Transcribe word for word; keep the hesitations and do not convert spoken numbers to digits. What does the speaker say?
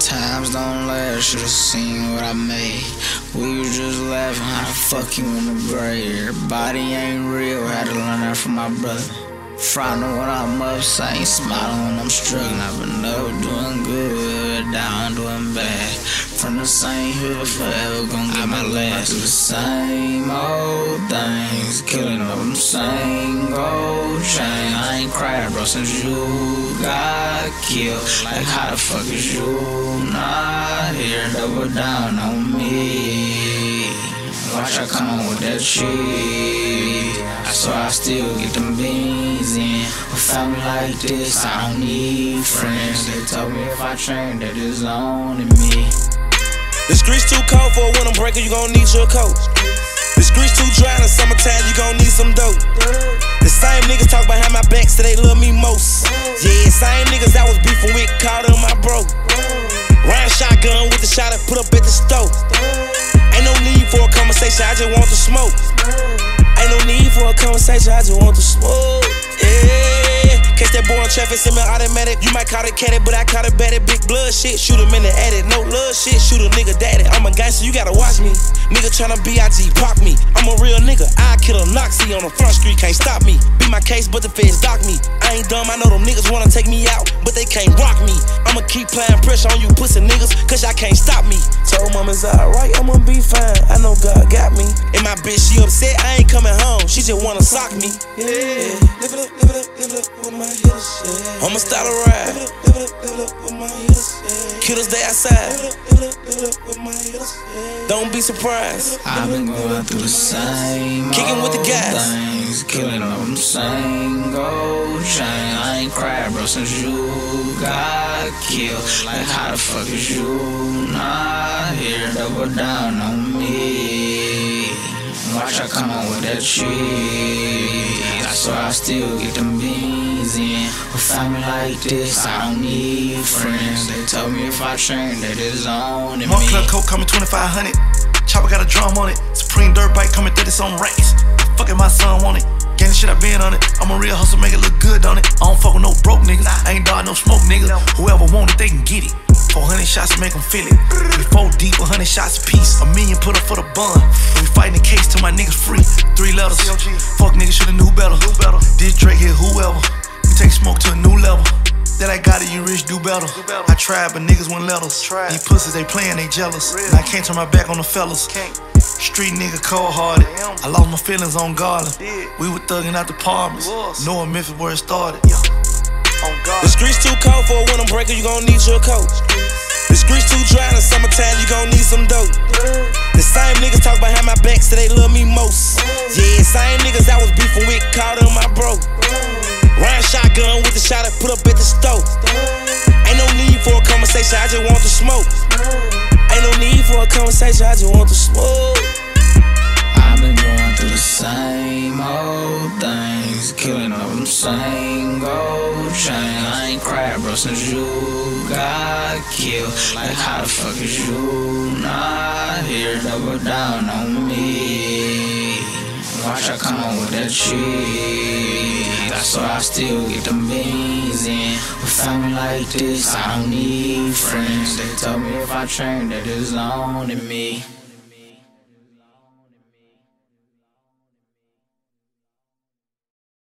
Times don't last, should've seen what I made. We was just laughing, how the fuck you in the grave? Everybody ain't real, had to learn that from my brother. Frowning when I'm upset, smiling when I'm struggling. I've been up doing good, down doing bad. From the same hood, forever gon' get my last. Do the same old things, killing up them same old chain. I ain't cried, bro, since you got killed. Like how the fuck is you not here? Double down on me. Watch I come on with that shit. I swear I still get them beans in. With family like this, I don't need friends. They told me if I train that it's on to me. The streets too cold for a winter breaker, you gon' need your coat. The streets too dry in the summertime, you gon' need some dope. The same niggas talk behind my back, so they love me most. Yeah, same niggas I was beefing with, called them my bro. Round shotgun with the shot I put up at the stove. Ain't no need for a conversation, I just want to smoke. Ain't no need for a conversation, I just want to smoke. Yeah, catch that boy in traffic, semi automatic. You might call it catty, but I call it batty. Big blood shit, shoot him in the attic. No love shit, shoot a nigga daddy. I'm a gangster, you gotta watch me. Nigga tryna B I G, park me. I'm a real nigga, I kill a Noxie on the front street, can't stop me. Beat my case, but the feds dock me. I ain't dumb, I know them niggas wanna take me out, but they can't rock me. I'ma keep playing pressure on you pussy niggas, cause y'all can't stop me. Told mom it's alright, I'ma be fine, I know God got me. And my bitch, she upset, I ain't coming home, she just wanna sock me. Yeah, live it up, live it up, live it up with my hitters, yeah. I'ma start a ride, live it up, live it up, live it up with my hitters, yeah. Killers, they outside, live it up, live it up, live it up with my hitters, yeah. Don't be surprised, I've been going through the same kicking with the guys, things, killing up them same gold chain. I ain't cried, bro, since you got killed. Like how the fuck is you not here? Double down on me. Watch I come on with that shit. I swear I still get them beans in. With family like this, I don't need friends. They told me if I train that it's on to me. Mark Club Coke coming twenty-five hundred. Chopper got a drum on it. Supreme dirt bike coming through this on racks. Fucking my son want it. Getting shit I been on it. I'm a real hustle, make it look good on it. I don't fuck with no broke niggas. I ain't dog no smoke niggas. Whoever want it, they can get it. four hundred shots to make them feel it. We four deep, one hundred shots a piece. A million put up for the bun. We fighting the case till my niggas free. Three letters. Fuck niggas shoulda knew better. This Drake here, whoever. We take smoke to a new level. That I got it, you rich, do better. I tried, but niggas wouldn't let us. These pussies, they playin', they jealous. And I can't turn my back on the fellas. Street nigga cold hearted. I lost my feelings on Garland. We were thugging out the apartments. Knowing Memphis where it started. The streets too cold for a winter breaker, you gon' need your coat. The streets too dry in the summertime, you gon' need some dope. The same niggas talk behind my back, so they love me most. Yeah, same niggas I was beefing with, called them my bro. Round shotgun with the shot I put up at the stove. Ain't no need for a conversation, I just want to smoke. Ain't no need for a conversation, I just want to smoke. I've been going through the same old things, killing up them same gold chain. I ain't cried, bro, since you got killed. Like how the fuck is you not here? Double down on me. Watch I come on with that shit. I swear I still get them beans in. With family like this, I don't need friends. They told me if I train that it's on to me.